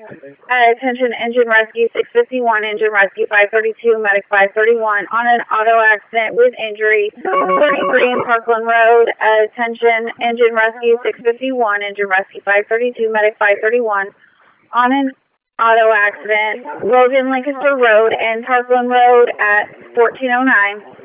Attention Engine Rescue 651, Engine Rescue 532, Medic 531 on an auto accident with injury, 33 in Parkland Road. Attention Engine Rescue 651, Engine Rescue 532, Medic 531 on an auto accident, Logan Lancaster Road and Parkland Road at 1409.